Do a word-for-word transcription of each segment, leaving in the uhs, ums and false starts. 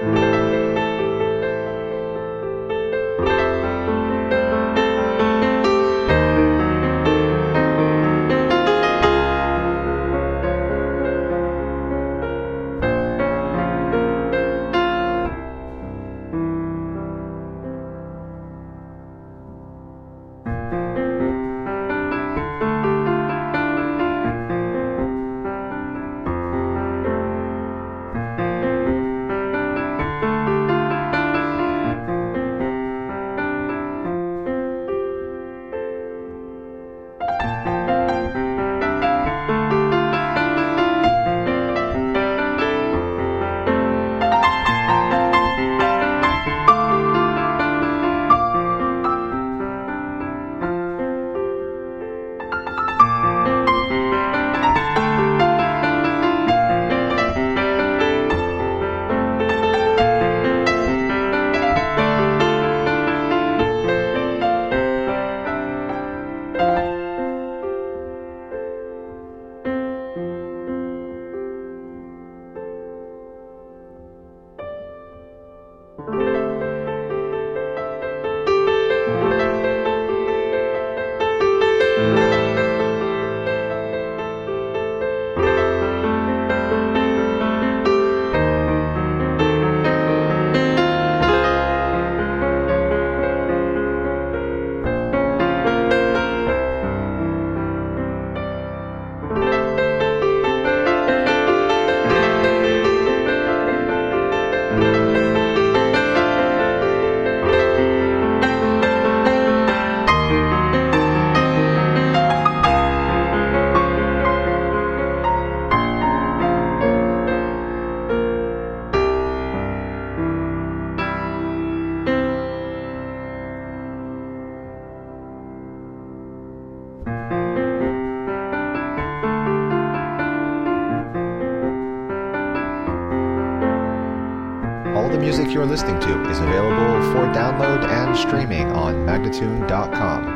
All the music you're listening to is available for download and streaming on Magnatune dot com.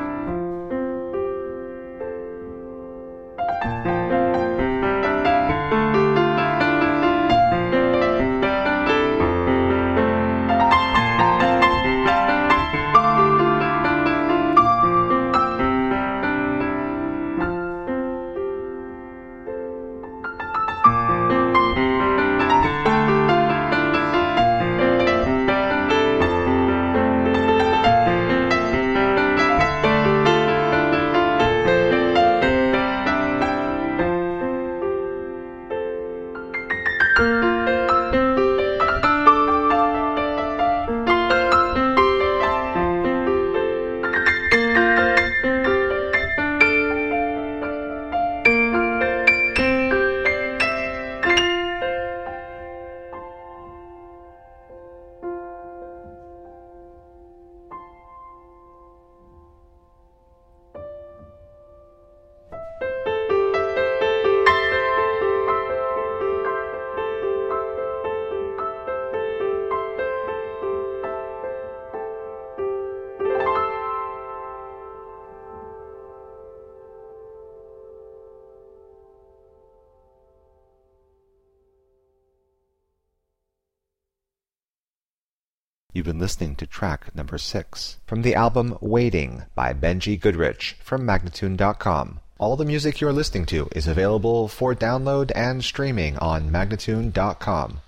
You've been listening to track number six from the album Waiting by Benji Goodrich from Magnatune dot com. All the music you're listening to is available for download and streaming on Magnatune dot com.